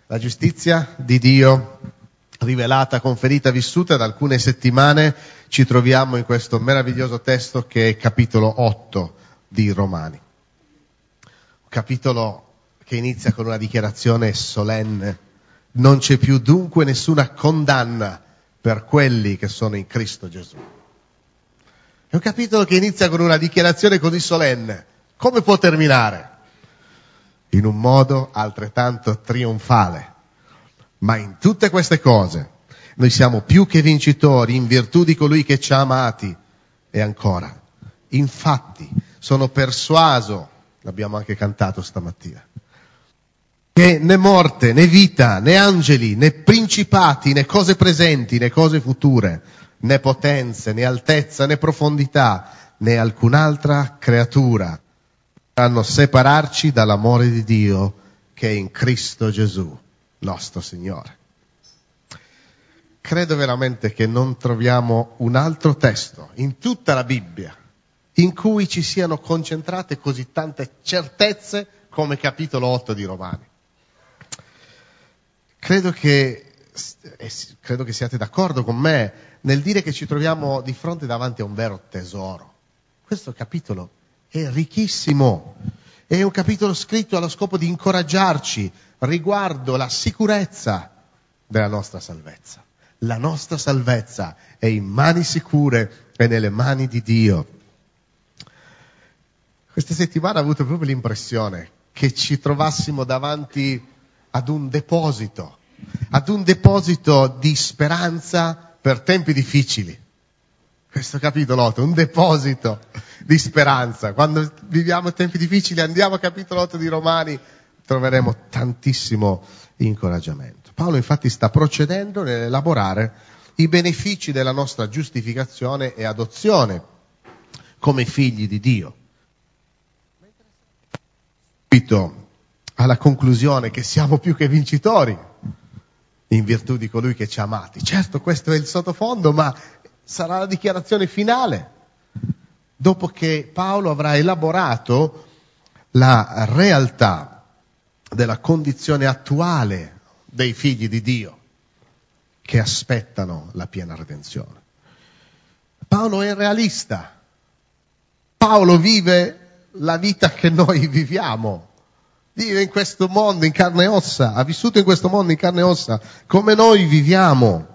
La giustizia di Dio rivelata, conferita, vissuta. Da alcune settimane ci troviamo in questo meraviglioso testo che è capitolo 8 di Romani. Un capitolo che inizia con una dichiarazione solenne. Non c'è più dunque nessuna condanna per quelli che sono in Cristo Gesù. È un capitolo che inizia con una dichiarazione così solenne. Come può terminare? In un modo altrettanto trionfale. Ma in tutte queste cose noi siamo più che vincitori in virtù di colui che ci ha amati. E ancora, infatti, sono persuaso, l'abbiamo anche cantato stamattina, che né morte, né vita, né angeli, né principati, né cose presenti, né cose future, né potenze, né altezza, né profondità, né alcun'altra creatura potranno separarci dall'amore di Dio che è in Cristo Gesù, nostro Signore. Credo veramente che non troviamo un altro testo in tutta la Bibbia in cui ci siano concentrate così tante certezze come capitolo 8 di Romani. Credo che siate d'accordo con me nel dire che ci troviamo di fronte davanti a un vero tesoro. Questo capitolo è ricchissimo, è un capitolo scritto allo scopo di incoraggiarci riguardo la sicurezza della nostra salvezza. La nostra salvezza è in mani sicure e nelle mani di Dio. Questa settimana ho avuto proprio l'impressione che ci trovassimo davanti ad un deposito di speranza per tempi difficili. Questo capitolo 8, un deposito di speranza. Quando viviamo tempi difficili, andiamo a capitolo 8 di Romani, troveremo tantissimo incoraggiamento. Paolo infatti sta procedendo nell'elaborare i benefici della nostra giustificazione e adozione come figli di Dio. Alla conclusione che siamo più che vincitori in virtù di colui che ci ha amati. Certo, questo è il sottofondo, ma sarà la dichiarazione finale, dopo che Paolo avrà elaborato la realtà della condizione attuale dei figli di Dio che aspettano la piena redenzione. Paolo è realista. Paolo vive la vita che noi viviamo. Vive in questo mondo in carne e ossa, ha vissuto in questo mondo in carne e ossa, come noi viviamo.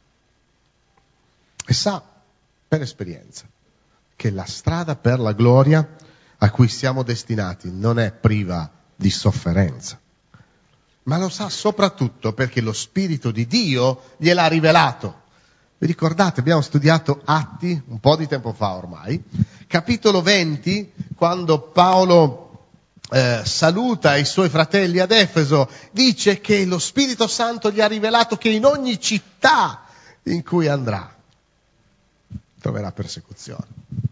E sa, per esperienza, che la strada per la gloria a cui siamo destinati non è priva di sofferenza. Ma lo sa soprattutto perché lo Spirito di Dio gliel'ha rivelato. Vi ricordate, abbiamo studiato Atti un po' di tempo fa ormai, capitolo 20, quando Paolo saluta i suoi fratelli ad Efeso, dice che lo Spirito Santo gli ha rivelato che in ogni città in cui andrà troverà persecuzione.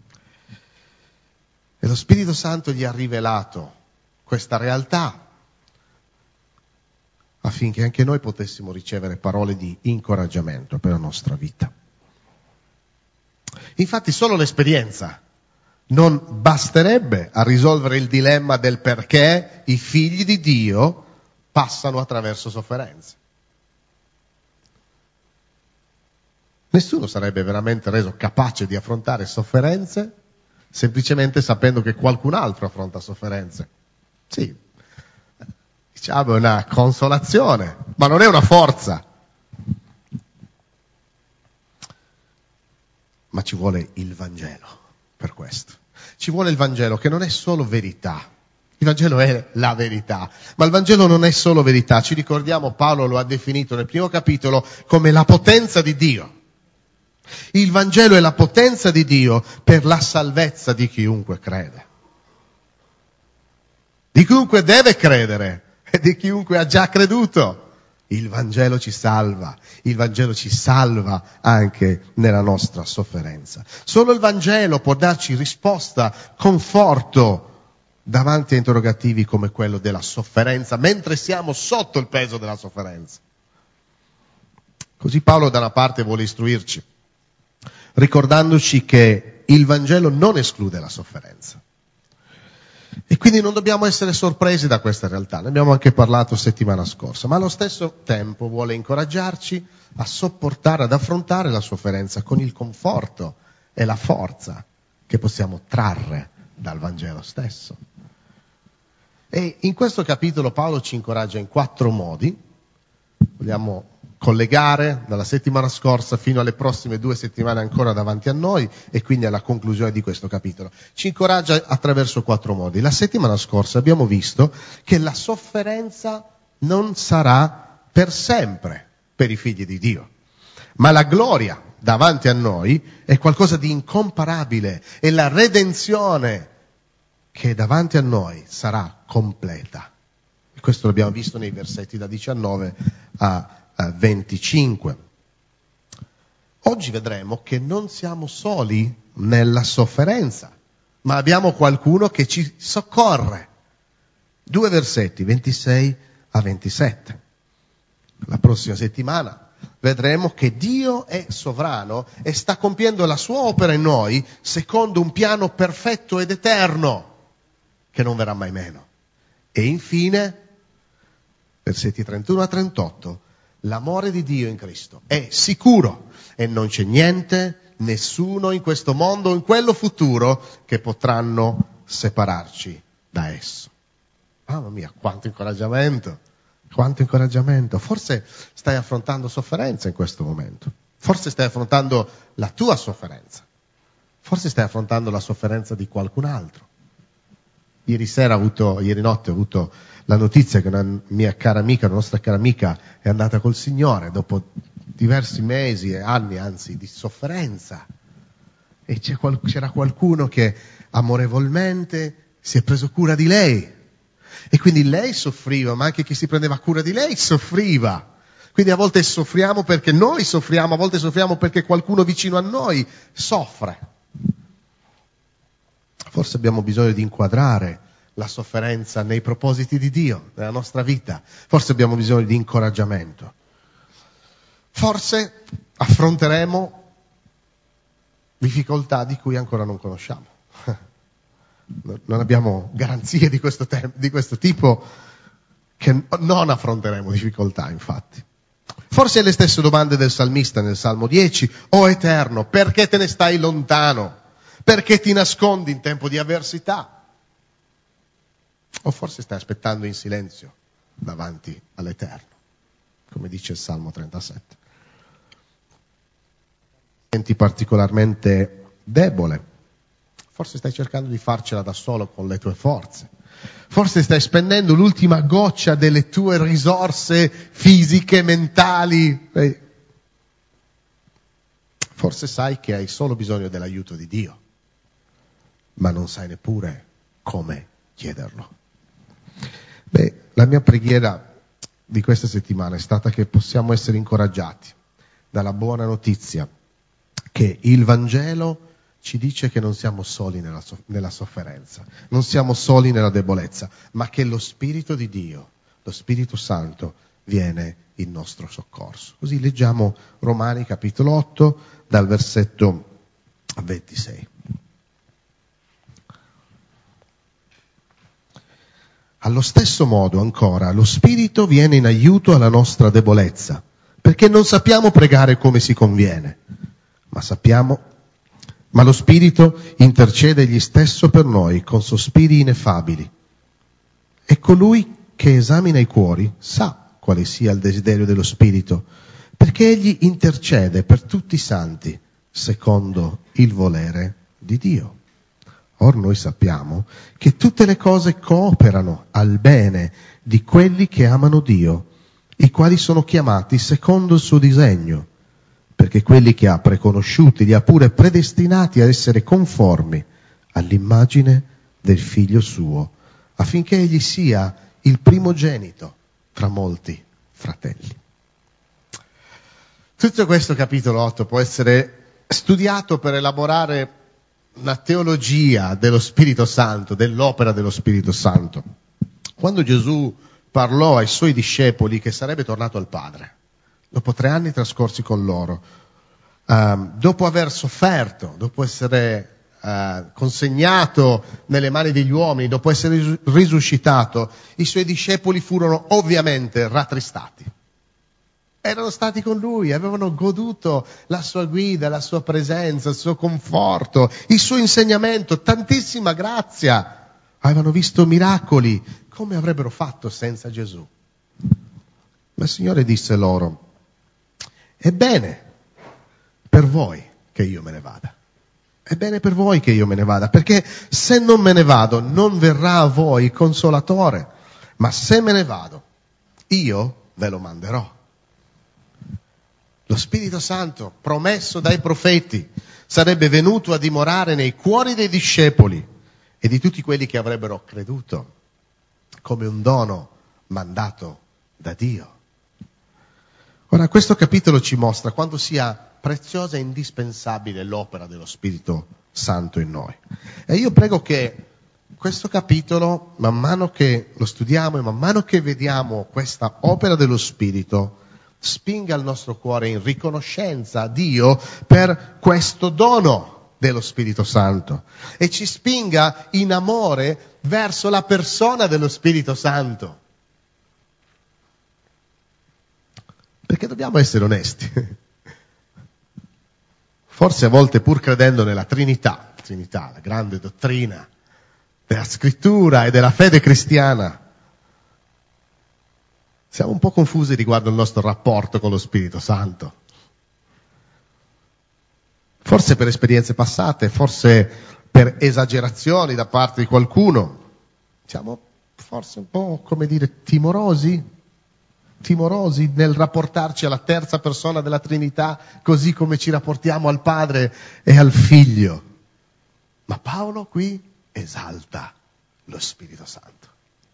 E lo Spirito Santo gli ha rivelato questa realtà affinché anche noi potessimo ricevere parole di incoraggiamento per la nostra vita. Infatti solo l'esperienza non basterebbe a risolvere il dilemma del perché i figli di Dio passano attraverso sofferenze. Nessuno sarebbe veramente reso capace di affrontare sofferenze semplicemente sapendo che qualcun altro affronta sofferenze. Sì, diciamo è una consolazione, ma non è una forza. Ma ci vuole il Vangelo per questo. Ci vuole il Vangelo che non è solo verità. Il Vangelo è la verità, ma il Vangelo non è solo verità. Ci ricordiamo, Paolo lo ha definito nel primo capitolo come la potenza di Dio. Il Vangelo è la potenza di Dio per la salvezza di chiunque crede. Di chiunque deve credere e di chiunque ha già creduto. Il Vangelo ci salva anche nella nostra sofferenza. Solo il Vangelo può darci risposta, conforto davanti a interrogativi come quello della sofferenza, mentre siamo sotto il peso della sofferenza. Così Paolo da una parte vuole istruirci, ricordandoci che il Vangelo non esclude la sofferenza. E quindi non dobbiamo essere sorpresi da questa realtà, ne abbiamo anche parlato settimana scorsa, ma allo stesso tempo vuole incoraggiarci a sopportare, ad affrontare la sofferenza con il conforto e la forza che possiamo trarre dal Vangelo stesso. E in questo capitolo Paolo ci incoraggia in 4 modi. Vogliamo collegare dalla settimana scorsa fino alle prossime 2 settimane ancora davanti a noi e quindi alla conclusione di questo capitolo. Ci incoraggia attraverso 4 modi. La settimana scorsa abbiamo visto che la sofferenza non sarà per sempre per i figli di Dio, ma la gloria davanti a noi è qualcosa di incomparabile e la redenzione che davanti a noi sarà completa. E questo l'abbiamo visto nei versetti da 19 a 25. Oggi vedremo che non siamo soli nella sofferenza, ma abbiamo qualcuno che ci soccorre. 2 versetti, 26 a 27. La prossima settimana vedremo che Dio è sovrano e sta compiendo la sua opera in noi secondo un piano perfetto ed eterno che non verrà mai meno. E infine, versetti 31 a 38, l'amore di Dio in Cristo è sicuro e non c'è niente, nessuno in questo mondo o in quello futuro che potranno separarci da esso. Mamma mia, quanto incoraggiamento! Quanto incoraggiamento! Forse stai affrontando sofferenza in questo momento. Forse stai affrontando la tua sofferenza. Forse stai affrontando la sofferenza di qualcun altro. Ieri notte ho avuto la notizia che una mia cara amica, una nostra cara amica, è andata col Signore dopo diversi mesi e anni, anzi, di sofferenza. E c'era qualcuno che amorevolmente si è preso cura di lei. E quindi lei soffriva, ma anche chi si prendeva cura di lei soffriva. Quindi a volte soffriamo perché noi soffriamo, a volte soffriamo perché qualcuno vicino a noi soffre. Forse abbiamo bisogno di inquadrare la sofferenza nei propositi di Dio, nella nostra vita. Forse abbiamo bisogno di incoraggiamento. Forse affronteremo difficoltà di cui ancora non conosciamo. Non abbiamo garanzie di questo tipo che non affronteremo difficoltà, infatti. Forse le stesse domande del salmista nel Salmo 10. O Eterno, perché te ne stai lontano? Perché ti nascondi in tempo di avversità? O forse stai aspettando in silenzio davanti all'Eterno, come dice il Salmo 37. Senti particolarmente debole. Forse stai cercando di farcela da solo con le tue forze. Forse stai spendendo l'ultima goccia delle tue risorse fisiche, mentali. Forse sai che hai solo bisogno dell'aiuto di Dio, ma non sai neppure come chiederlo. La mia preghiera di questa settimana è stata che possiamo essere incoraggiati dalla buona notizia che il Vangelo ci dice che non siamo soli nella sofferenza, non siamo soli nella debolezza, ma che lo Spirito di Dio, lo Spirito Santo, viene in nostro soccorso. Così leggiamo Romani capitolo 8 dal versetto 26. Allo stesso modo ancora lo Spirito viene in aiuto alla nostra debolezza, perché non sappiamo pregare come si conviene, ma lo Spirito intercede egli stesso per noi con sospiri ineffabili. E colui che esamina i cuori sa quale sia il desiderio dello Spirito, perché egli intercede per tutti i santi secondo il volere di Dio. Or noi sappiamo che tutte le cose cooperano al bene di quelli che amano Dio, i quali sono chiamati secondo il suo disegno, perché quelli che ha preconosciuti li ha pure predestinati a essere conformi all'immagine del Figlio suo, affinché egli sia il primogenito tra molti fratelli. Tutto questo capitolo 8 può essere studiato per elaborare una teologia dello Spirito Santo, dell'opera dello Spirito Santo. Quando Gesù parlò ai suoi discepoli che sarebbe tornato al Padre, dopo 3 anni trascorsi con loro, dopo aver sofferto, dopo essere consegnato nelle mani degli uomini, dopo essere risuscitato, i suoi discepoli furono ovviamente rattristati. Erano stati con lui, avevano goduto la sua guida, la sua presenza, il suo conforto, il suo insegnamento, tantissima grazia. Avevano visto miracoli. Come avrebbero fatto senza Gesù? Ma il Signore disse loro: è bene per voi che io me ne vada. È bene per voi che io me ne vada, perché se non me ne vado non verrà a voi il Consolatore, ma se me ne vado io ve lo manderò. Lo Spirito Santo, promesso dai profeti, sarebbe venuto a dimorare nei cuori dei discepoli e di tutti quelli che avrebbero creduto, come un dono mandato da Dio. Ora, questo capitolo ci mostra quanto sia preziosa e indispensabile l'opera dello Spirito Santo in noi. E io prego che questo capitolo, man mano che lo studiamo e man mano che vediamo questa opera dello Spirito, spinga il nostro cuore in riconoscenza a Dio per questo dono dello Spirito Santo e ci spinga in amore verso la persona dello Spirito Santo. Perché dobbiamo essere onesti. Forse a volte, pur credendo nella Trinità, la grande dottrina della Scrittura e della fede cristiana, siamo un po' confusi riguardo il nostro rapporto con lo Spirito Santo. Forse per esperienze passate, forse per esagerazioni da parte di qualcuno. Siamo forse un po', timorosi nel rapportarci alla terza persona della Trinità, così come ci rapportiamo al Padre e al Figlio. Ma Paolo qui esalta lo Spirito Santo.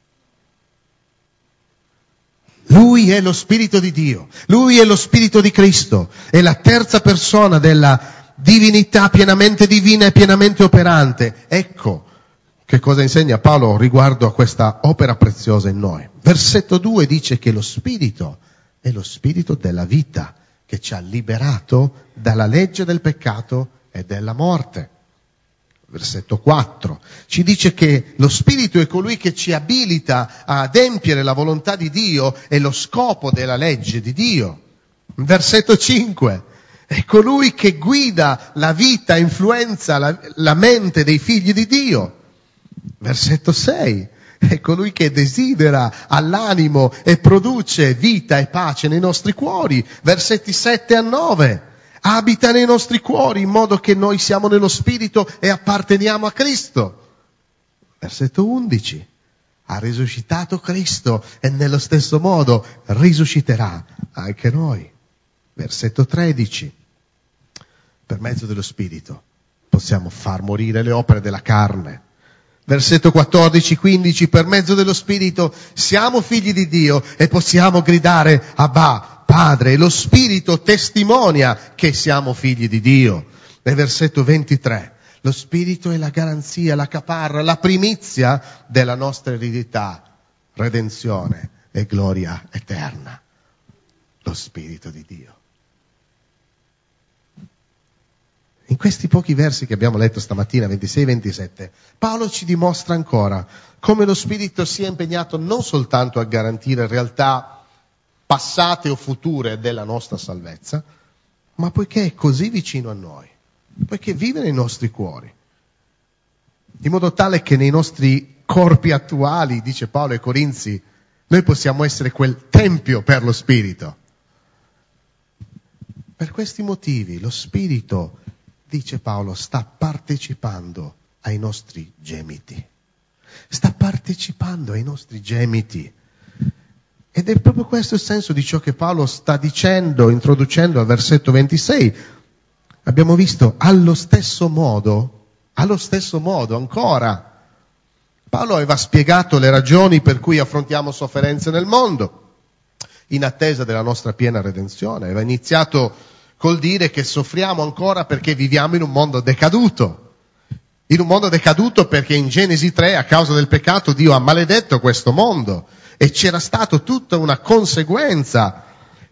Lui è lo Spirito di Dio, Lui è lo Spirito di Cristo, è la terza persona della divinità pienamente divina e pienamente operante. Ecco che cosa insegna Paolo riguardo a questa opera preziosa in noi. Versetto 2 dice che lo Spirito è lo Spirito della vita, che ci ha liberato dalla legge del peccato e della morte. Versetto 4 ci dice che lo Spirito è colui che ci abilita a adempiere la volontà di Dio e lo scopo della legge di Dio. Versetto 5 è colui che guida la vita, influenza la mente dei figli di Dio. Versetto 6 è colui che desidera all'animo e produce vita e pace nei nostri cuori. Versetti 7 a 9 abita nei nostri cuori in modo che noi siamo nello Spirito e apparteniamo a Cristo. Versetto 11 ha risuscitato Cristo e nello stesso modo risusciterà anche noi. Versetto 13 per mezzo dello Spirito possiamo far morire le opere della carne. Versetto 14-15 per mezzo dello Spirito siamo figli di Dio e possiamo gridare Abba, Padre, e lo Spirito testimonia che siamo figli di Dio. E versetto 23, lo Spirito è la garanzia, la caparra, la primizia della nostra eredità, redenzione e gloria eterna. Lo Spirito di Dio. In questi pochi versi che abbiamo letto stamattina, 26-27, Paolo ci dimostra ancora come lo Spirito sia impegnato non soltanto a garantire realtà passate o future della nostra salvezza, ma poiché è così vicino a noi, poiché vive nei nostri cuori, in modo tale che nei nostri corpi attuali, dice Paolo ai Corinzi, noi possiamo essere quel tempio per lo Spirito. Per questi motivi lo Spirito, dice Paolo, sta partecipando ai nostri gemiti. Sta partecipando ai nostri gemiti. Ed è proprio questo il senso di ciò che Paolo sta dicendo, introducendo al versetto 26. Abbiamo visto allo stesso modo ancora. Paolo aveva spiegato le ragioni per cui affrontiamo sofferenze nel mondo, in attesa della nostra piena redenzione. Aveva iniziato col dire che soffriamo ancora perché viviamo in un mondo decaduto. In un mondo decaduto perché in Genesi 3, a causa del peccato, Dio ha maledetto questo mondo. E c'era stata tutta una conseguenza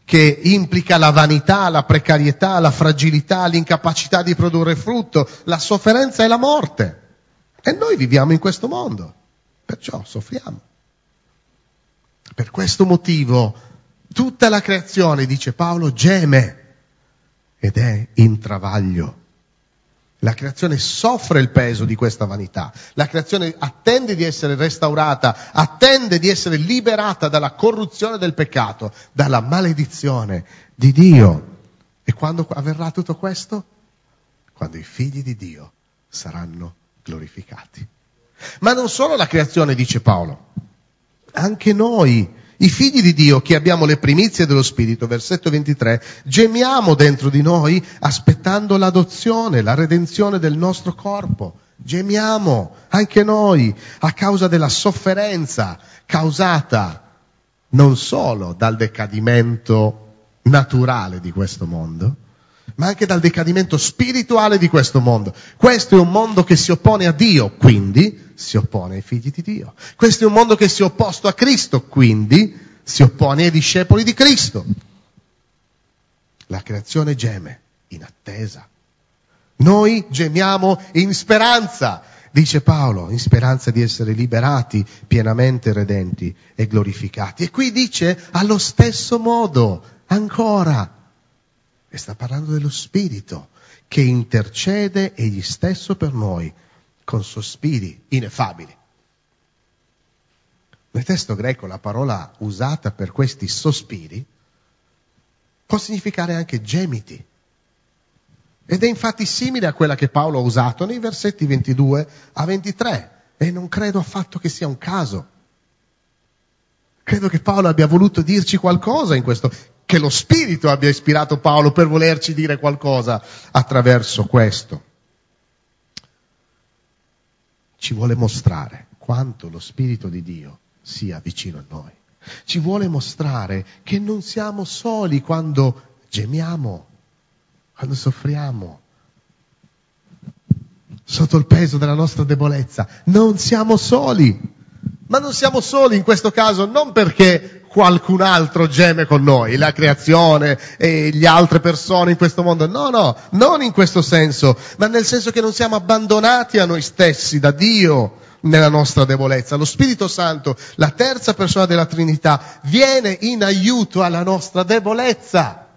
che implica la vanità, la precarietà, la fragilità, l'incapacità di produrre frutto, la sofferenza e la morte. E noi viviamo in questo mondo, perciò soffriamo. Per questo motivo tutta la creazione, dice Paolo, geme ed è in travaglio. La creazione soffre il peso di questa vanità. La creazione attende di essere restaurata, attende di essere liberata dalla corruzione del peccato, dalla maledizione di Dio. E quando avverrà tutto questo? Quando i figli di Dio saranno glorificati. Ma non solo la creazione, dice Paolo, anche noi, i figli di Dio che abbiamo le primizie dello Spirito, versetto 23, gemiamo dentro di noi aspettando l'adozione, la redenzione del nostro corpo. Gemiamo anche noi a causa della sofferenza causata non solo dal decadimento naturale di questo mondo, ma anche dal decadimento spirituale di questo mondo. Questo è un mondo che si oppone a Dio, quindi si oppone ai figli di Dio. Questo è un mondo che si è opposto a Cristo, quindi si oppone ai discepoli di Cristo. La creazione geme in attesa. Noi gemiamo in speranza, dice Paolo, in speranza di essere liberati, pienamente redenti e glorificati. E qui dice allo stesso modo, ancora. E sta parlando dello Spirito che intercede egli stesso per noi con sospiri ineffabili. Nel testo greco la parola usata per questi sospiri può significare anche gemiti. Ed è infatti simile a quella che Paolo ha usato nei versetti 22 a 23. E non credo affatto che sia un caso. Credo che Paolo abbia voluto dirci qualcosa in questo, che lo Spirito abbia ispirato Paolo per volerci dire qualcosa attraverso questo. Ci vuole mostrare quanto lo Spirito di Dio sia vicino a noi. Ci vuole mostrare che non siamo soli quando gemiamo, quando soffriamo, sotto il peso della nostra debolezza. Non siamo soli, ma non siamo soli in questo caso non perché qualcun altro geme con noi, la creazione e le altre persone in questo mondo. No, non in questo senso, ma nel senso che non siamo abbandonati a noi stessi da Dio nella nostra debolezza. Lo Spirito Santo, la terza persona della Trinità, viene in aiuto alla nostra debolezza.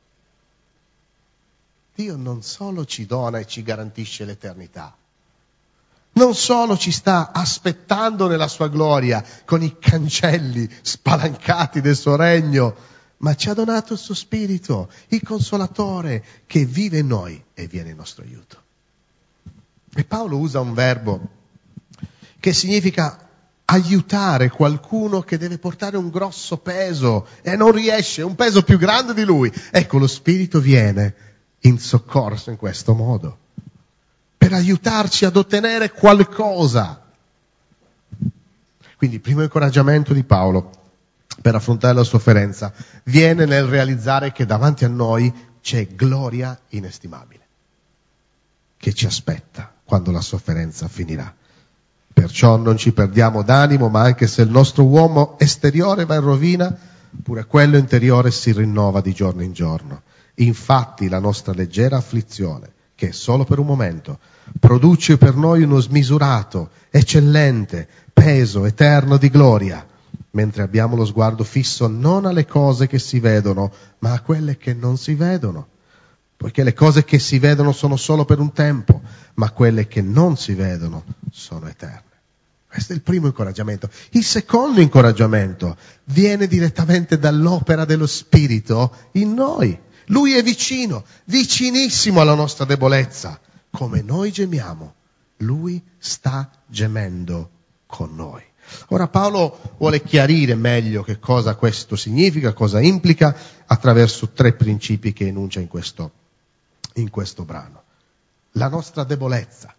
Dio non solo ci dona e ci garantisce l'eternità, non solo ci sta aspettando nella sua gloria con i cancelli spalancati del suo regno, ma ci ha donato il suo Spirito, il Consolatore, che vive in noi e viene in nostro aiuto. E Paolo usa un verbo che significa aiutare qualcuno che deve portare un grosso peso e non riesce, un peso più grande di lui. Ecco, lo Spirito viene in soccorso in questo modo, per aiutarci ad ottenere qualcosa. Quindi il primo incoraggiamento di Paolo per affrontare la sofferenza viene nel realizzare che davanti a noi c'è gloria inestimabile, che ci aspetta quando la sofferenza finirà. Perciò non ci perdiamo d'animo, ma anche se il nostro uomo esteriore va in rovina, pure quello interiore si rinnova di giorno in giorno. Infatti la nostra leggera afflizione, che è solo per un momento, produce per noi uno smisurato, eccellente, peso eterno di gloria, mentre abbiamo lo sguardo fisso non alle cose che si vedono, ma a quelle che non si vedono. Poiché le cose che si vedono sono solo per un tempo, ma quelle che non si vedono sono eterne. Questo è il primo incoraggiamento. Il secondo incoraggiamento viene direttamente dall'opera dello Spirito in noi. Lui è vicino, vicinissimo alla nostra debolezza. Come noi gemiamo, Lui sta gemendo con noi. Ora Paolo vuole chiarire meglio che cosa questo significa, cosa implica, attraverso 3 principi che enuncia in questo brano. La nostra debolezza.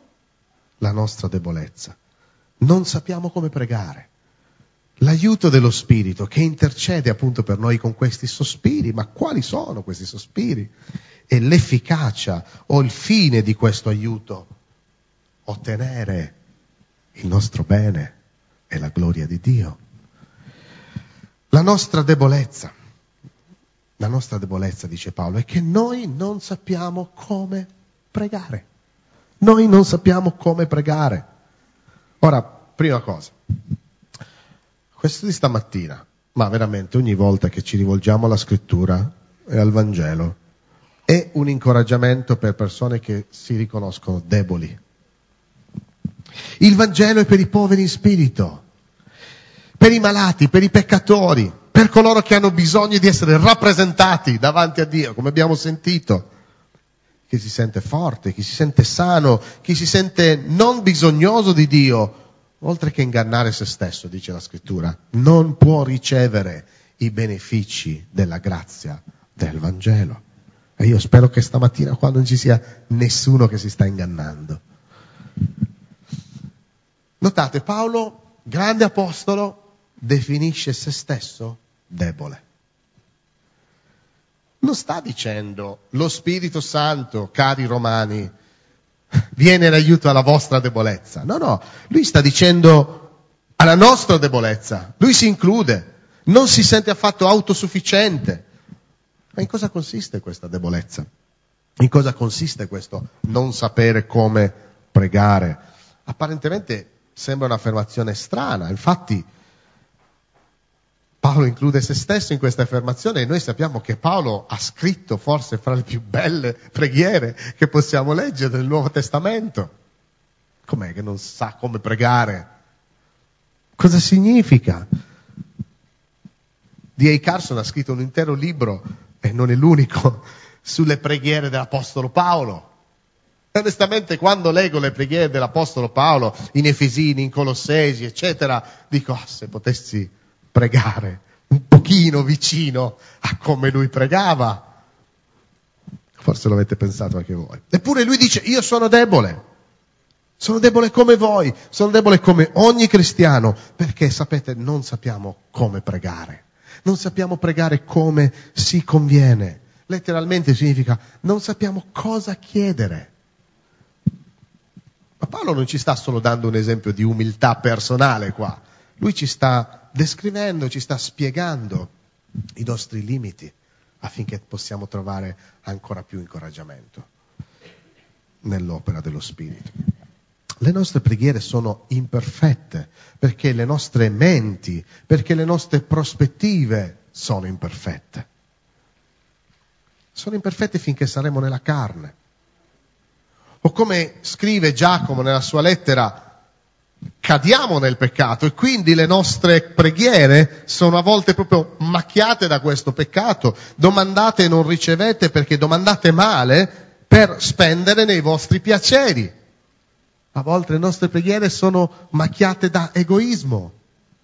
Non sappiamo come pregare. L'aiuto dello Spirito che intercede appunto per noi con questi sospiri. Ma quali sono questi sospiri? E l'efficacia o il fine di questo aiuto? Ottenere il nostro bene e la gloria di Dio. La nostra debolezza. La nostra debolezza, dice Paolo, è che noi non sappiamo come pregare. Noi non sappiamo come pregare. Ora, prima cosa, questo di stamattina, ma veramente ogni volta che ci rivolgiamo alla Scrittura e al Vangelo, è un incoraggiamento per persone che si riconoscono deboli. Il Vangelo è per i poveri in spirito, per i malati, per i peccatori, per coloro che hanno bisogno di essere rappresentati davanti a Dio, come abbiamo sentito. Chi si sente forte, chi si sente sano, chi si sente non bisognoso di Dio, oltre che ingannare se stesso, dice la Scrittura, non può ricevere i benefici della grazia del Vangelo. E io spero che stamattina qua non ci sia nessuno che si sta ingannando. Notate, Paolo, grande apostolo, definisce se stesso debole. Non sta dicendo lo Spirito Santo, cari romani, viene in aiuto alla vostra debolezza. No, lui sta dicendo alla nostra debolezza. Lui si include, non si sente affatto autosufficiente. Ma in cosa consiste questa debolezza? In cosa consiste questo non sapere come pregare? Apparentemente sembra un'affermazione strana, infatti Paolo include se stesso in questa affermazione e noi sappiamo che Paolo ha scritto forse fra le più belle preghiere che possiamo leggere nel Nuovo Testamento. Com'è che non sa come pregare? Cosa significa? D.A. Carson ha scritto un intero libro, e non è l'unico, sulle preghiere dell'Apostolo Paolo. E onestamente quando leggo le preghiere dell'Apostolo Paolo in Efesini, in Colossesi, eccetera, dico, se potessi pregare un pochino vicino a come lui pregava. Forse lo avete pensato anche voi. Eppure lui dice, io sono debole come voi, sono debole come ogni cristiano, perché sapete, non sappiamo come pregare, non sappiamo pregare come si conviene. Letteralmente significa, non sappiamo cosa chiedere. Ma Paolo non ci sta solo dando un esempio di umiltà personale qua, lui ci sta descrivendo, ci sta spiegando i nostri limiti affinché possiamo trovare ancora più incoraggiamento nell'opera dello Spirito. Le nostre preghiere sono imperfette perché le nostre menti, perché le nostre prospettive sono imperfette. Sono imperfette finché saremo nella carne. O come scrive Giacomo nella sua lettera, cadiamo nel peccato e quindi le nostre preghiere sono a volte proprio macchiate da questo peccato. Domandate e non ricevete perché domandate male per spendere nei vostri piaceri. A volte le nostre preghiere sono macchiate da egoismo.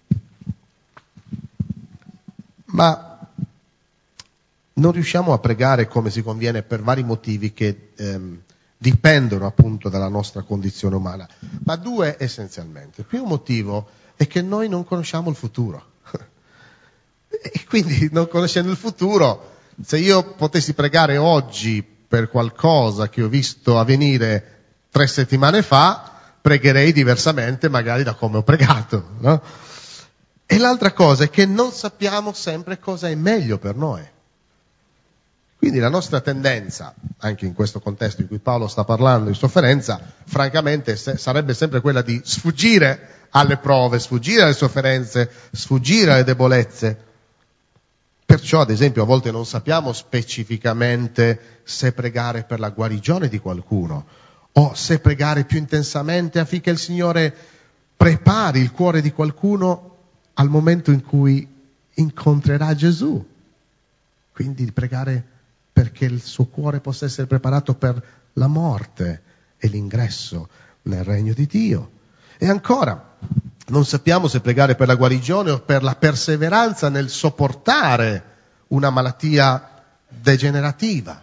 Ma non riusciamo a pregare come si conviene per vari motivi che dipendono appunto dalla nostra condizione umana, ma due essenzialmente. Il primo motivo è che noi non conosciamo il futuro e quindi non conoscendo il futuro, se io potessi pregare oggi per qualcosa che ho visto avvenire 3 settimane fa, pregherei diversamente magari da come ho pregato, no? E l'altra cosa è che non sappiamo sempre cosa è meglio per noi. Quindi la nostra tendenza, anche in questo contesto in cui Paolo sta parlando di sofferenza, francamente sarebbe sempre quella di sfuggire alle prove, sfuggire alle sofferenze, sfuggire alle debolezze. Perciò, ad esempio, a volte non sappiamo specificamente se pregare per la guarigione di qualcuno o se pregare più intensamente affinché il Signore prepari il cuore di qualcuno al momento in cui incontrerà Gesù. Quindi pregare perché il suo cuore possa essere preparato per la morte e l'ingresso nel regno di Dio. E ancora, non sappiamo se pregare per la guarigione o per la perseveranza nel sopportare una malattia degenerativa.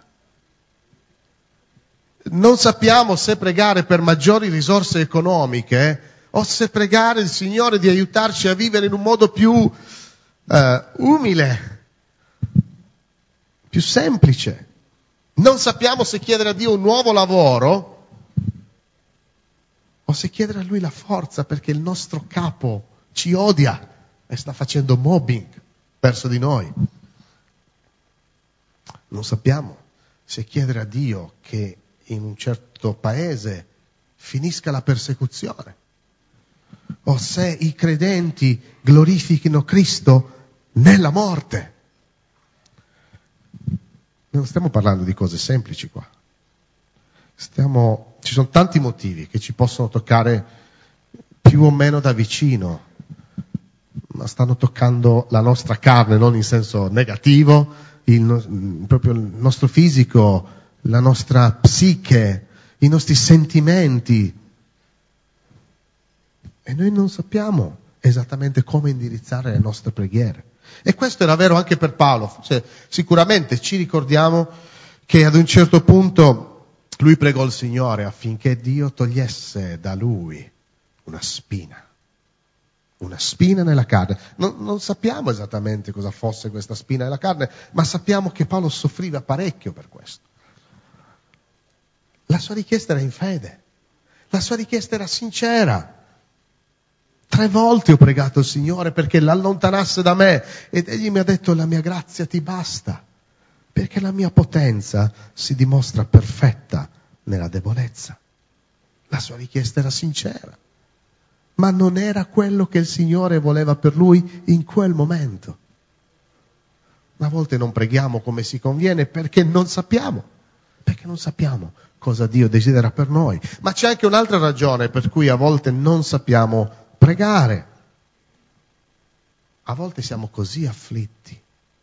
Non sappiamo se pregare per maggiori risorse economiche o se pregare il Signore di aiutarci a vivere in un modo più umile, più semplice. Non sappiamo se chiedere a Dio un nuovo lavoro o se chiedere a Lui la forza perché il nostro capo ci odia e sta facendo mobbing verso di noi. Non sappiamo se chiedere a Dio che in un certo paese finisca la persecuzione, o se i credenti glorifichino Cristo nella morte. Non stiamo parlando di cose semplici qua. Ci sono tanti motivi che ci possono toccare più o meno da vicino, ma stanno toccando la nostra carne, non in senso negativo, proprio il nostro fisico, la nostra psiche, i nostri sentimenti. E noi non sappiamo esattamente come indirizzare le nostre preghiere. E questo era vero anche per Paolo. Sicuramente ci ricordiamo che ad un certo punto lui pregò il Signore affinché Dio togliesse da lui una spina nella carne. Non sappiamo esattamente cosa fosse questa spina nella carne, ma sappiamo che Paolo soffriva parecchio per questo. La sua richiesta era in fede, la sua richiesta era sincera. 3 volte ho pregato il Signore perché l'allontanasse da me ed egli mi ha detto: la mia grazia ti basta, perché la mia potenza si dimostra perfetta nella debolezza. La sua richiesta era sincera, ma non era quello che il Signore voleva per lui in quel momento. A volte non preghiamo come si conviene perché non sappiamo cosa Dio desidera per noi. Ma c'è anche un'altra ragione per cui a volte non sappiamo pregare. A volte siamo così afflitti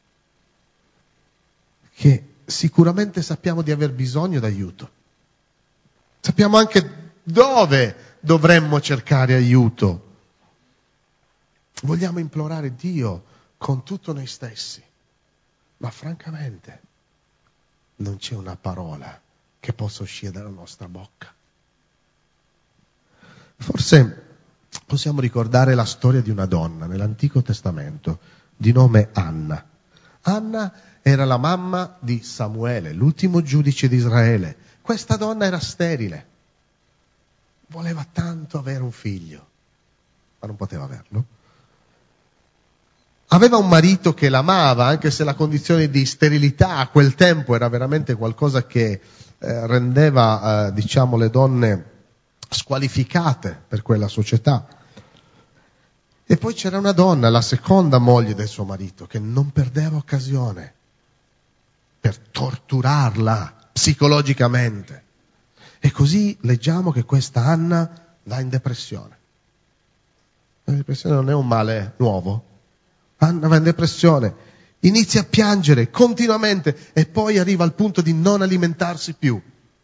che sicuramente sappiamo di aver bisogno d'aiuto. Sappiamo anche dove dovremmo cercare aiuto. Vogliamo implorare Dio con tutto noi stessi, ma francamente non c'è una parola che possa uscire dalla nostra bocca. Forse possiamo ricordare la storia di una donna nell'Antico Testamento di nome Anna. Anna era la mamma di Samuele, l'ultimo giudice di Israele. Questa donna era sterile, voleva tanto avere un figlio, ma non poteva averlo. Aveva un marito che l'amava, anche se la condizione di sterilità a quel tempo era veramente qualcosa che rendeva, le donne squalificate per quella società. E poi c'era una donna, la seconda moglie del suo marito, che non perdeva occasione per torturarla psicologicamente. E così leggiamo che questa Anna va in depressione. La depressione non è un male nuovo. Anna va in depressione, inizia a piangere continuamente e poi arriva al punto di non alimentarsi più.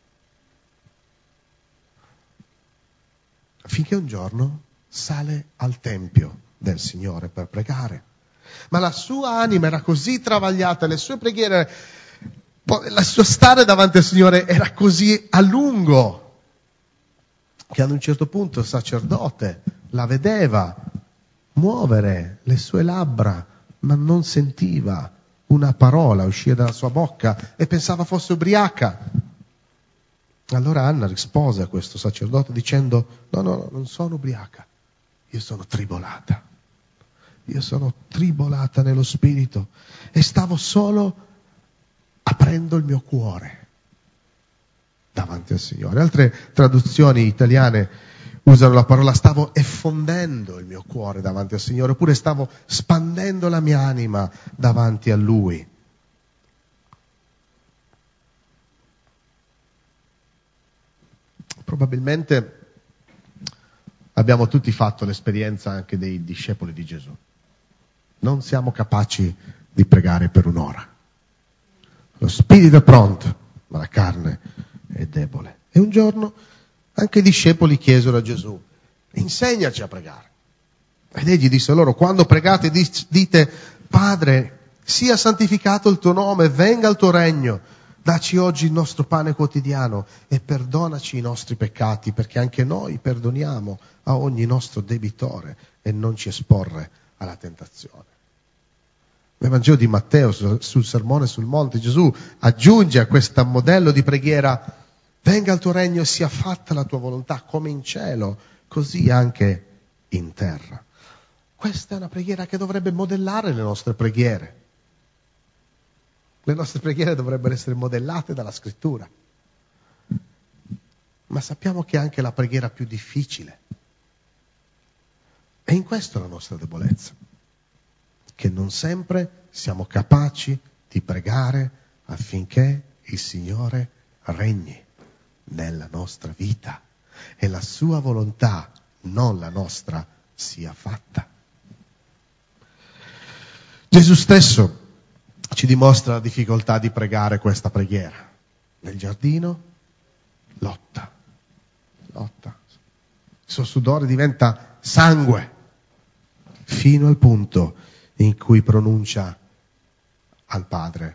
Finché un giorno sale al Tempio del Signore per pregare. Ma la sua anima era così travagliata, le sue preghiere, il suo stare davanti al Signore era così a lungo, che ad un certo punto il sacerdote la vedeva muovere le sue labbra, ma non sentiva una parola uscire dalla sua bocca e pensava fosse ubriaca. Allora Anna rispose a questo sacerdote dicendo: no, non sono ubriaca, io sono tribolata nello spirito e stavo solo aprendo il mio cuore davanti al Signore. Altre traduzioni italiane usano la parola stavo effondendo il mio cuore davanti al Signore, oppure stavo spandendo la mia anima davanti a Lui. Probabilmente abbiamo tutti fatto l'esperienza anche dei discepoli di Gesù. Non siamo capaci di pregare per un'ora. Lo spirito è pronto, ma la carne è debole. E un giorno anche i discepoli chiesero a Gesù: insegnaci a pregare. Ed egli disse loro: quando pregate dite: Padre, sia santificato il tuo nome, venga il tuo regno, dacci oggi il nostro pane quotidiano e perdonaci i nostri peccati, perché anche noi perdoniamo a ogni nostro debitore, e non ci esporre alla tentazione. Nel Vangelo di Matteo, sul Sermone sul Monte, Gesù aggiunge a questo modello di preghiera: venga il tuo regno e sia fatta la tua volontà, come in cielo, così anche in terra. Questa è una preghiera che dovrebbe modellare le nostre preghiere. Le nostre preghiere dovrebbero essere modellate dalla Scrittura. Ma sappiamo che è anche la preghiera più difficile. E in questo la nostra debolezza, che non sempre siamo capaci di pregare affinché il Signore regni nella nostra vita e la sua volontà, non la nostra, sia fatta. Gesù stesso ci dimostra la difficoltà di pregare questa preghiera. Nel giardino, lotta. Il suo sudore diventa sangue, fino al punto in cui pronuncia al Padre: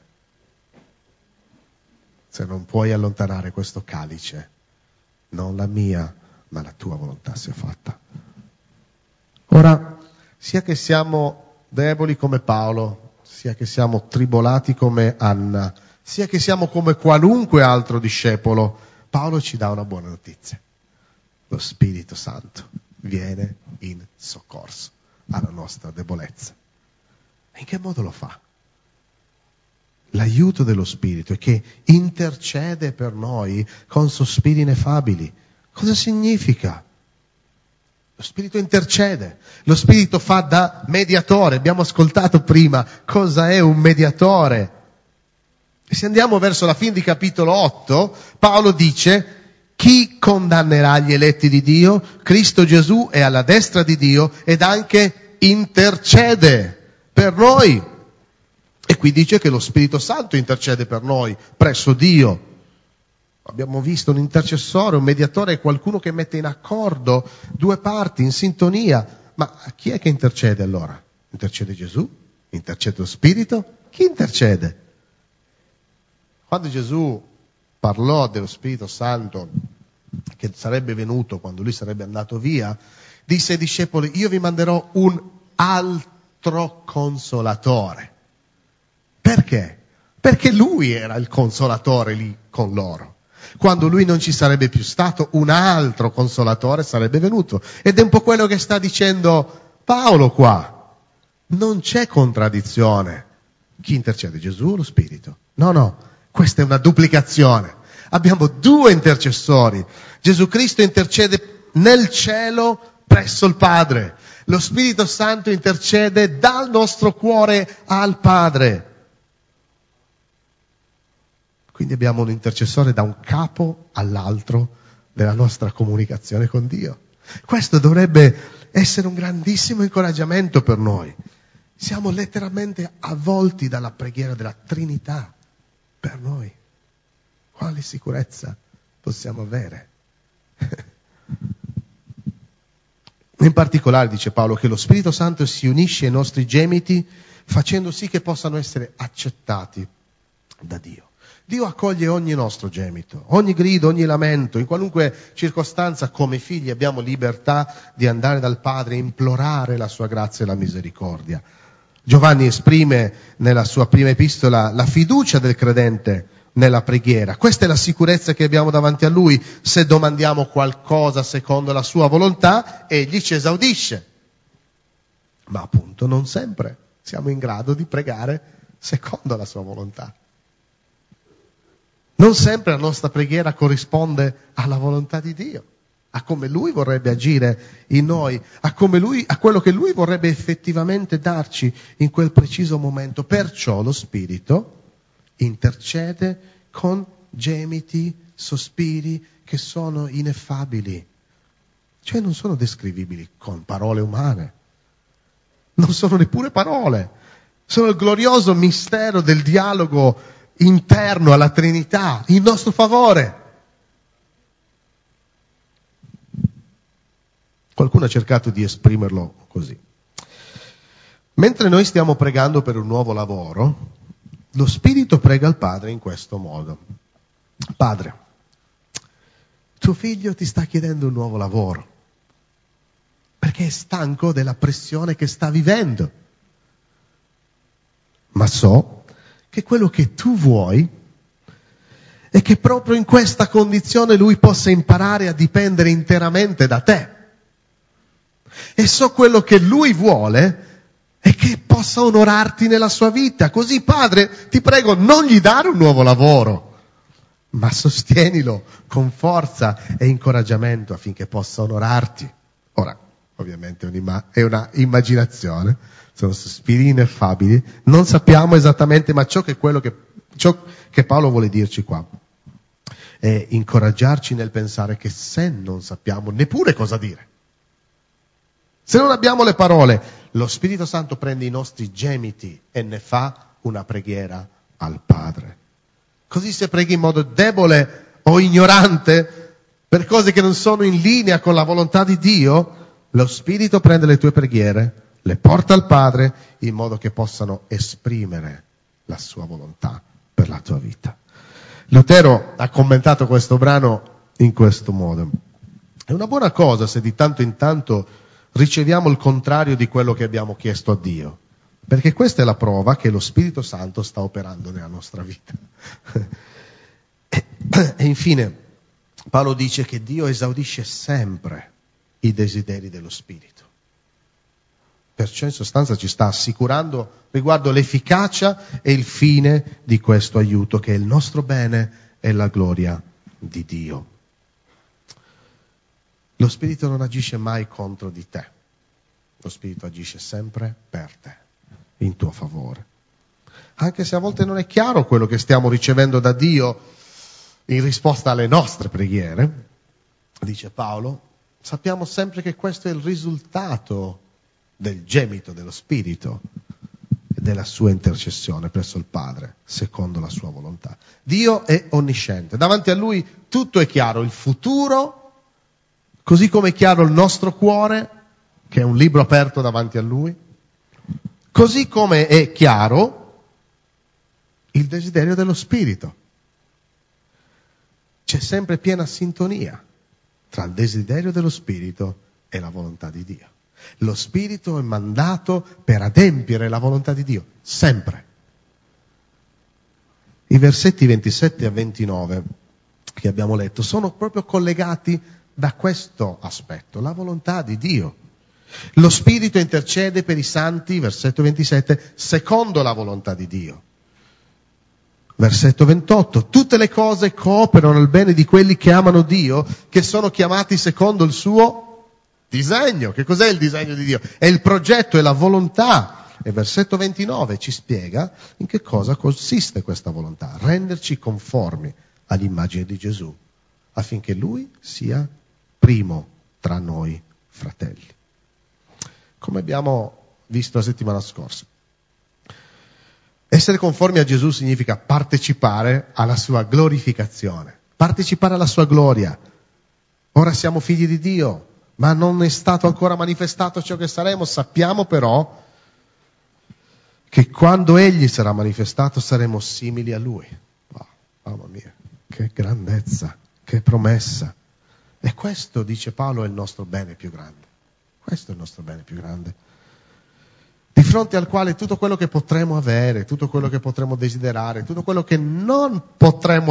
se non puoi allontanare questo calice, non la mia, ma la tua volontà sia fatta. Ora, sia che siamo deboli come Paolo, sia che siamo tribolati come Anna, sia che siamo come qualunque altro discepolo, Paolo ci dà una buona notizia. Lo Spirito Santo viene in soccorso alla nostra debolezza. E in che modo lo fa? L'aiuto dello Spirito è che intercede per noi con sospiri ineffabili. Cosa significa? Lo Spirito intercede, lo Spirito fa da mediatore. Abbiamo ascoltato prima cosa è un mediatore. E se andiamo verso la fine di capitolo 8, Paolo dice: chi condannerà gli eletti di Dio? Cristo Gesù è alla destra di Dio ed anche intercede per noi. E qui dice che lo Spirito Santo intercede per noi presso Dio. Abbiamo visto un intercessore, un mediatore è qualcuno che mette in accordo due parti, in sintonia. Ma chi è che intercede allora? Intercede Gesù? Intercede lo Spirito? Chi intercede? Quando Gesù parlò dello Spirito Santo che sarebbe venuto quando lui sarebbe andato via, disse ai discepoli: io vi manderò un altro consolatore. Perché? Perché lui era il consolatore lì con loro. Quando lui non ci sarebbe più stato, un altro consolatore sarebbe venuto. Ed è un po' quello che sta dicendo Paolo qua. Non c'è contraddizione. Chi intercede? Gesù o lo Spirito? No, questa è una duplicazione. Abbiamo due intercessori. Gesù Cristo intercede nel cielo presso il Padre. Lo Spirito Santo intercede dal nostro cuore al Padre. Quindi abbiamo un intercessore da un capo all'altro della nostra comunicazione con Dio. Questo dovrebbe essere un grandissimo incoraggiamento per noi. Siamo letteralmente avvolti dalla preghiera della Trinità per noi. Quale sicurezza possiamo avere? In particolare dice Paolo che lo Spirito Santo si unisce ai nostri gemiti facendo sì che possano essere accettati da Dio. Dio accoglie ogni nostro gemito, ogni grido, ogni lamento, in qualunque circostanza. Come figli abbiamo libertà di andare dal Padre e implorare la sua grazia e la misericordia. Giovanni esprime nella sua prima epistola la fiducia del credente nella preghiera. Questa è la sicurezza che abbiamo davanti a Lui. Se domandiamo qualcosa secondo la sua volontà, Egli ci esaudisce. Ma appunto non sempre siamo in grado di pregare secondo la sua volontà. Non sempre la nostra preghiera corrisponde alla volontà di Dio, a come Lui vorrebbe agire in noi, a quello che Lui vorrebbe effettivamente darci in quel preciso momento. Perciò lo Spirito intercede con gemiti, sospiri che sono ineffabili, cioè non sono descrivibili con parole umane, non sono neppure parole, sono il glorioso mistero del dialogo interno alla Trinità, in nostro favore. Qualcuno ha cercato di esprimerlo così. Mentre noi stiamo pregando per un nuovo lavoro, lo Spirito prega il Padre in questo modo. Padre, tuo figlio ti sta chiedendo un nuovo lavoro, perché è stanco della pressione che sta vivendo. Ma so che quello che tu vuoi è che proprio in questa condizione lui possa imparare a dipendere interamente da te. E so quello che lui vuole e che possa onorarti nella sua vita. Così, Padre, ti prego, non gli dare un nuovo lavoro, ma sostienilo con forza e incoraggiamento affinché possa onorarti. Ora, ovviamente è una immaginazione, sono sospiri ineffabili, non sappiamo esattamente, ma ciò che Paolo vuole dirci qua è incoraggiarci nel pensare che se non sappiamo neppure cosa dire, se non abbiamo le parole, lo Spirito Santo prende i nostri gemiti e ne fa una preghiera al Padre. Così se preghi in modo debole o ignorante per cose che non sono in linea con la volontà di Dio, lo Spirito prende le tue preghiere, le porta al Padre in modo che possano esprimere la sua volontà per la tua vita. Lutero ha commentato questo brano in questo modo. È una buona cosa se di tanto in tanto riceviamo il contrario di quello che abbiamo chiesto a Dio, perché questa è la prova che lo Spirito Santo sta operando nella nostra vita. E infine Paolo dice che Dio esaudisce sempre i desideri dello Spirito. Perciò in sostanza ci sta assicurando riguardo l'efficacia e il fine di questo aiuto, che è il nostro bene e la gloria di Dio. Lo Spirito non agisce mai contro di te, lo Spirito agisce sempre per te, in tuo favore. Anche se a volte non è chiaro quello che stiamo ricevendo da Dio in risposta alle nostre preghiere, dice Paolo, sappiamo sempre che questo è il risultato del gemito dello Spirito e della sua intercessione presso il Padre, secondo la sua volontà. Dio è onnisciente, davanti a Lui tutto è chiaro, il futuro, così come è chiaro il nostro cuore, che è un libro aperto davanti a Lui, così come è chiaro il desiderio dello Spirito. C'è sempre piena sintonia tra il desiderio dello Spirito e la volontà di Dio. Lo Spirito è mandato per adempiere la volontà di Dio, sempre. I versetti 27 a 29 che abbiamo letto sono proprio collegati da questo aspetto, la volontà di Dio. Lo Spirito intercede per i santi, versetto 27, secondo la volontà di Dio. Versetto 28, tutte le cose cooperano al bene di quelli che amano Dio, che sono chiamati secondo il suo disegno. Che cos'è il disegno di Dio? È il progetto, è la volontà. E versetto 29 ci spiega in che cosa consiste questa volontà: renderci conformi all'immagine di Gesù, affinché Lui sia primo tra noi fratelli. Come abbiamo visto la settimana scorsa, essere conformi a Gesù significa partecipare alla sua glorificazione, partecipare alla sua gloria. Ora siamo figli di Dio, ma non è stato ancora manifestato ciò che saremo. Sappiamo però che quando Egli sarà manifestato saremo simili a Lui. Wow, mamma mia, che grandezza, che promessa. E questo, dice Paolo, è il nostro bene più grande. Questo è il nostro bene più grande. Di fronte al quale tutto quello che potremo avere, tutto quello che potremo desiderare, tutto quello che non potremo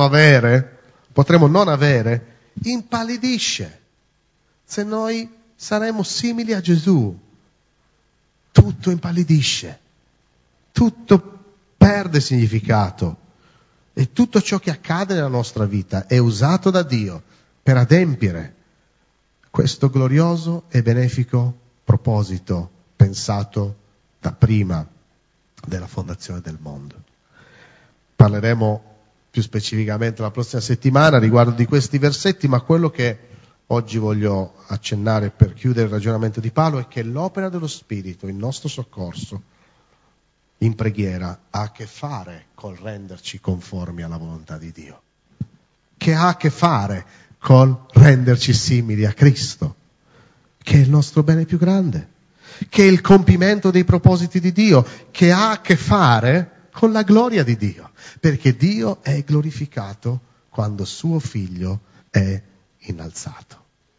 non avere, impallidisce. Se noi saremo simili a Gesù, tutto impallidisce, tutto perde significato e tutto ciò che accade nella nostra vita è usato da Dio per adempiere questo glorioso e benefico proposito pensato da prima della fondazione del mondo. Parleremo più specificamente la prossima settimana riguardo di questi versetti, ma quello che oggi voglio accennare per chiudere il ragionamento di Paolo è che l'opera dello Spirito in nostro soccorso in preghiera ha a che fare col renderci conformi alla volontà di Dio, che ha a che fare col renderci simili a Cristo, che è il nostro bene più grande, che è il compimento dei propositi di Dio, che ha a che fare con la gloria di Dio, perché Dio è glorificato quando suo Figlio è innalzato.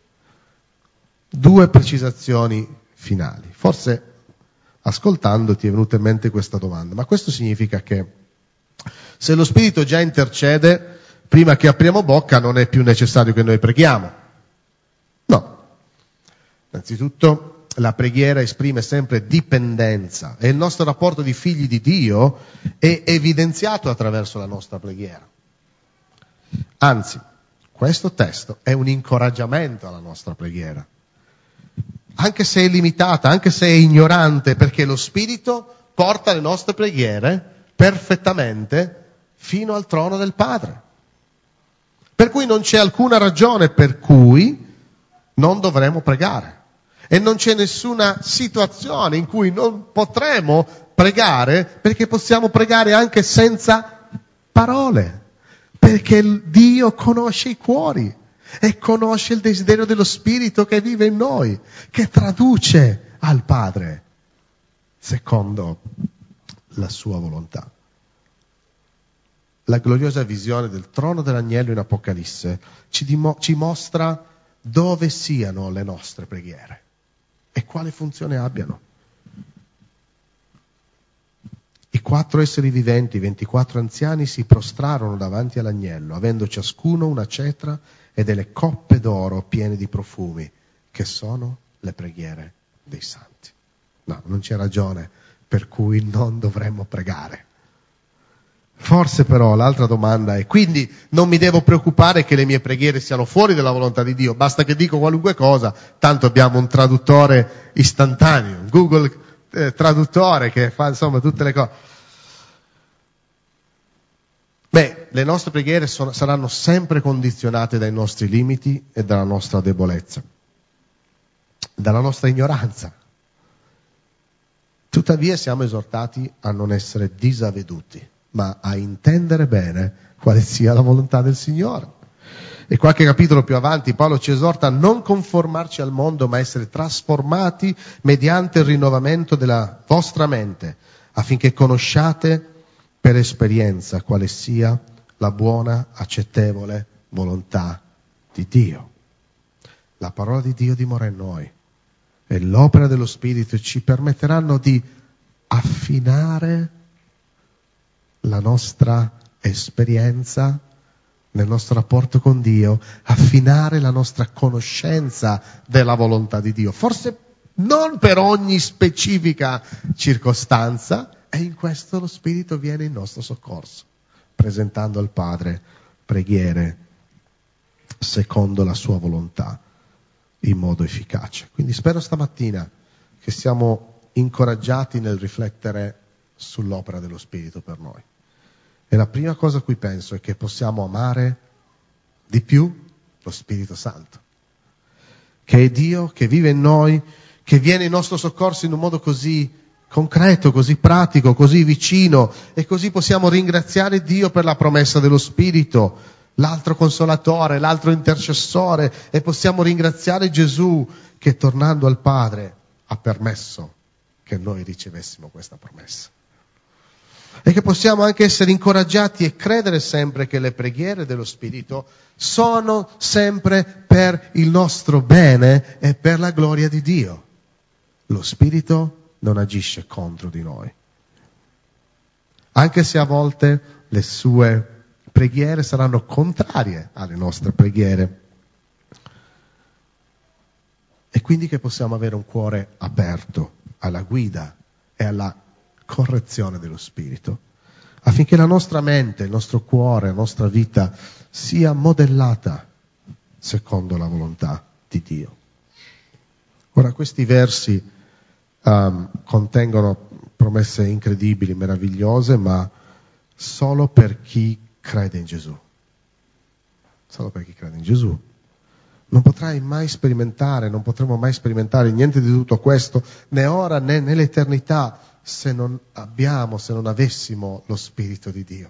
2 precisazioni finali. Forse ascoltandoti è venuta in mente questa domanda: ma questo significa che se lo Spirito già intercede prima che apriamo bocca non è più necessario che noi preghiamo? No. Innanzitutto la preghiera esprime sempre dipendenza e il nostro rapporto di figli di Dio è evidenziato attraverso la nostra preghiera. Anzi, questo testo è un incoraggiamento alla nostra preghiera, anche se è limitata, anche se è ignorante, perché lo Spirito porta le nostre preghiere perfettamente fino al trono del Padre. Per cui non c'è alcuna ragione per cui non dovremo pregare. E non c'è nessuna situazione in cui non potremo pregare, perché possiamo pregare anche senza parole. Perché Dio conosce i cuori e conosce il desiderio dello Spirito che vive in noi, che traduce al Padre secondo la sua volontà. La gloriosa visione del trono dell'agnello in Apocalisse ci mostra dove siano le nostre preghiere e quale funzione abbiano. I 4 esseri viventi, i 24 anziani, si prostrarono davanti all'agnello, avendo ciascuno una cetra e delle coppe d'oro piene di profumi, che sono le preghiere dei santi. No, non c'è ragione per cui non dovremmo pregare. Forse però l'altra domanda è: quindi non mi devo preoccupare che le mie preghiere siano fuori dalla volontà di Dio, basta che dico qualunque cosa, tanto abbiamo un traduttore istantaneo, un Google traduttore che fa insomma tutte le cose. Beh, le nostre preghiere saranno sempre condizionate dai nostri limiti e dalla nostra debolezza, dalla nostra ignoranza. Tuttavia siamo esortati a non essere disavveduti, ma a intendere bene quale sia la volontà del Signore. E qualche capitolo più avanti Paolo ci esorta a non conformarci al mondo, ma essere trasformati mediante il rinnovamento della vostra mente, affinché conosciate per esperienza quale sia la buona, accettevole volontà di Dio. La parola di Dio dimora in noi e l'opera dello Spirito ci permetteranno di affinare la nostra esperienza nel nostro rapporto con Dio, affinare la nostra conoscenza della volontà di Dio. Forse non per ogni specifica circostanza, e in questo lo Spirito viene in nostro soccorso, presentando al Padre preghiere secondo la sua volontà, in modo efficace. Quindi spero stamattina che siamo incoraggiati nel riflettere sull'opera dello Spirito per noi. E la prima cosa a cui penso è che possiamo amare di più lo Spirito Santo, che è Dio, che vive in noi, che viene in nostro soccorso in un modo così concreto, così pratico, così vicino, e così possiamo ringraziare Dio per la promessa dello Spirito, l'altro consolatore, l'altro intercessore, e possiamo ringraziare Gesù che tornando al Padre ha permesso che noi ricevessimo questa promessa. E che possiamo anche essere incoraggiati e credere sempre che le preghiere dello Spirito sono sempre per il nostro bene e per la gloria di Dio. Lo Spirito non agisce contro di noi. Anche se a volte le sue preghiere saranno contrarie alle nostre preghiere. E quindi che possiamo avere un cuore aperto alla guida e alla correzione dello Spirito, affinché la nostra mente, il nostro cuore, la nostra vita sia modellata secondo la volontà di Dio. Ora, questi versi contengono promesse incredibili, meravigliose, ma solo per chi crede in Gesù. Solo per chi crede in Gesù. Non potrai mai sperimentare, non potremo mai sperimentare niente di tutto questo, né ora né nell'eternità, se non avessimo lo Spirito di Dio.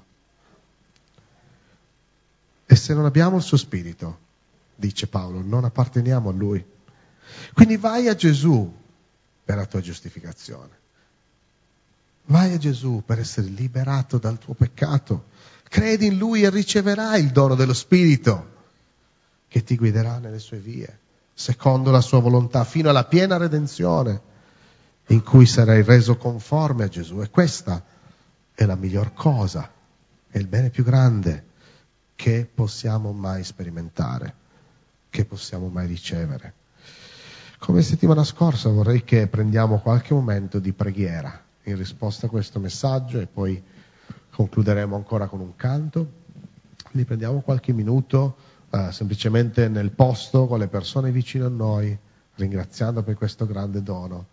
E se non abbiamo il suo Spirito, dice Paolo, non apparteniamo a Lui. Quindi vai a Gesù per la tua giustificazione. Vai a Gesù per essere liberato dal tuo peccato. Credi in Lui e riceverai il dono dello Spirito che ti guiderà nelle sue vie, secondo la sua volontà, fino alla piena redenzione, in cui sarai reso conforme a Gesù. E questa è la miglior cosa, è il bene più grande che possiamo mai sperimentare, che possiamo mai ricevere. Come settimana scorsa vorrei che prendiamo qualche momento di preghiera in risposta a questo messaggio e poi concluderemo ancora con un canto. Quindi prendiamo qualche minuto semplicemente nel posto con le persone vicino a noi, ringraziando per questo grande dono,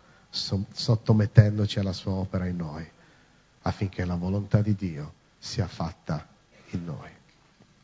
sottomettendoci alla sua opera in noi, affinché la volontà di Dio sia fatta